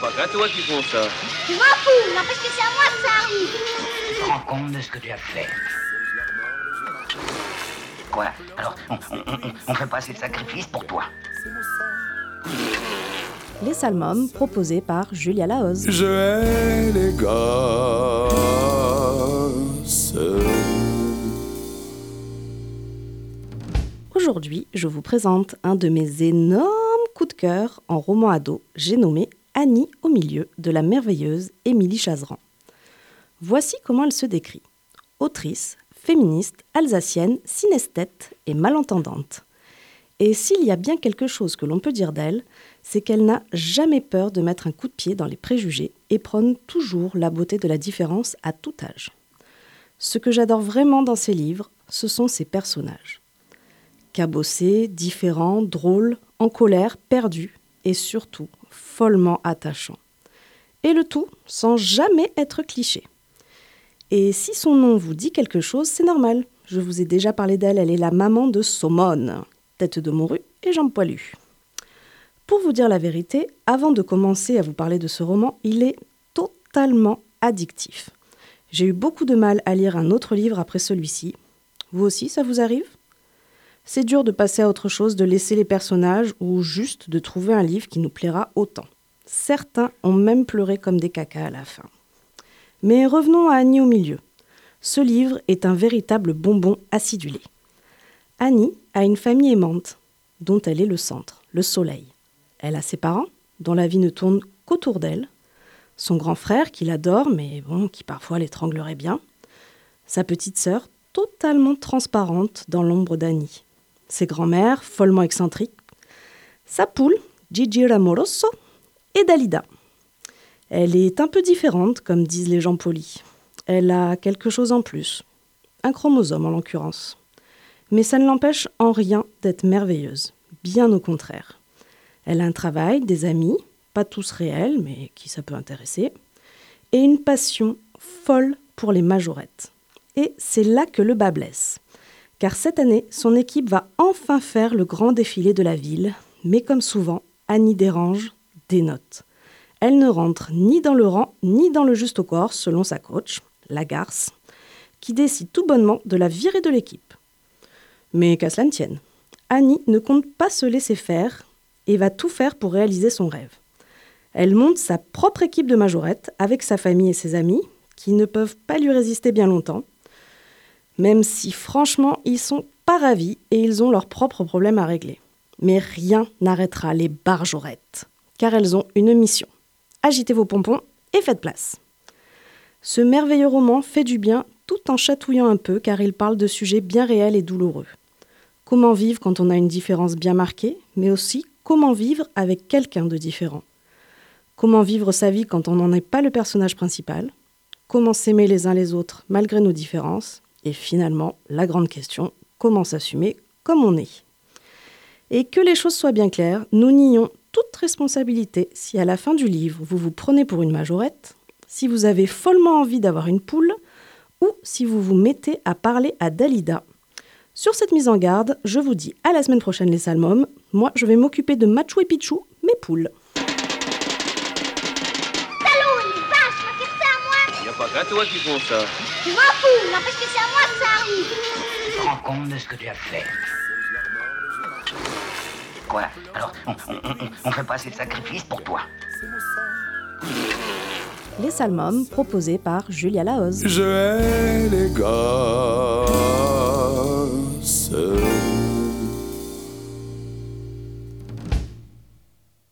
pas qu'à toi qui font ça. Je m'en fous, n'empêche que c'est à moi que ça arrive. Tu te rends compte de ce que tu as fait? Quoi? Alors, on fait pas assez de sacrifices pour toi? Les Salmômes, proposés par Julia Lahoz. Je hais les gosses. Aujourd'hui, je vous présente un de mes énormes coups de cœur en roman ado, j'ai nommé Annie au milieu de la merveilleuse Émilie Chazeran. Voici comment elle se décrit. Autrice, féministe, alsacienne, synesthète et malentendante. Et s'il y a bien quelque chose que l'on peut dire d'elle, c'est qu'elle n'a jamais peur de mettre un coup de pied dans les préjugés et prône toujours la beauté de la différence à tout âge. Ce que j'adore vraiment dans ses livres, ce sont ses personnages. Cabossés, différents, drôles, en colère, perdus et surtout follement attachants. Et le tout sans jamais être cliché. Et si son nom vous dit quelque chose, c'est normal. Je vous ai déjà parlé d'elle, elle est la maman de Saumon, tête de morue et jambes poilues. Pour vous dire la vérité, avant de commencer à vous parler de ce roman, il est totalement addictif. J'ai eu beaucoup de mal à lire un autre livre après celui-ci. Vous aussi, ça vous arrive ? C'est dur de passer à autre chose, de laisser les personnages ou juste de trouver un livre qui nous plaira autant. Certains ont même pleuré comme des cacas à la fin. Mais revenons à Annie au milieu. Ce livre est un véritable bonbon acidulé. Annie a une famille aimante, dont elle est le centre, le soleil. Elle a ses parents, dont la vie ne tourne qu'autour d'elle. Son grand frère, qui l'adore, mais qui parfois l'étranglerait bien. Sa petite sœur, totalement transparente dans l'ombre d'Annie. Ses grands-mères, follement excentriques. Sa poule, Gigi Ramoroso, et Dalida. Elle est un peu différente, comme disent les gens polis. Elle a quelque chose en plus. Un chromosome, en l'occurrence. Mais ça ne l'empêche en rien d'être merveilleuse. Bien au contraire. Elle a un travail, des amis, pas tous réels, mais qui ça peut intéresser, et une passion folle pour les majorettes. Et c'est là que le bas blesse. Car cette année, son équipe va enfin faire le grand défilé de la ville, mais comme souvent, Annie dérange, dénote. Elle ne rentre ni dans le rang, ni dans le juste au corps, selon sa coach, la garce, qui décide tout bonnement de la virer de l'équipe. Mais qu'à cela ne tienne, Annie ne compte pas se laisser faire et va tout faire pour réaliser son rêve. Elle monte sa propre équipe de majorettes avec sa famille et ses amis, qui ne peuvent pas lui résister bien longtemps, même si franchement ils sont pas ravis et ils ont leurs propres problèmes à régler. Mais rien n'arrêtera les barjorettes, car elles ont une mission. Agitez vos pompons et faites place. Ce merveilleux roman fait du bien tout en chatouillant un peu, car il parle de sujets bien réels et douloureux. Comment vivre quand on a une différence bien marquée, mais aussi comment vivre avec quelqu'un de différent. Comment vivre sa vie quand on n'en est pas le personnage principal. Comment s'aimer les uns les autres malgré nos différences. Et finalement, la grande question, comment s'assumer comme on est. Et que les choses soient bien claires, nous nions toute responsabilité si à la fin du livre, vous vous prenez pour une majorette, si vous avez follement envie d'avoir une poule, ou si vous vous mettez à parler à Dalida. Sur cette mise en garde, je vous dis à la semaine prochaine les Salmômes. Moi, je vais m'occuper de Machu et Pichou, mes poules. Salaud, il est vache, m'a fait ça à moi. Y a pas qu'à toi qui font ça. Je m'en fous, n'empêche que c'est à moi que ça arrive. Tu te rends compte de ce que tu as fait? Quoi? Alors, on fait pas assez de sacrifices pour toi? Les Salmômes, proposés par Julia Lahoz. Je hais les gosses.